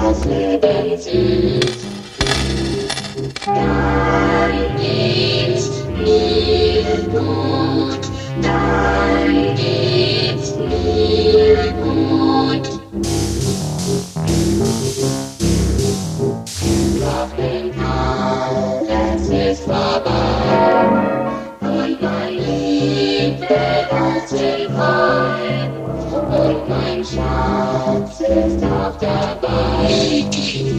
das Leben sieht. Dann geht's mir gut, dann geht's mir gut. Doch wenn alles ist vorbei und mein Lieblings ist frei und mein Schatz ist auch dabei.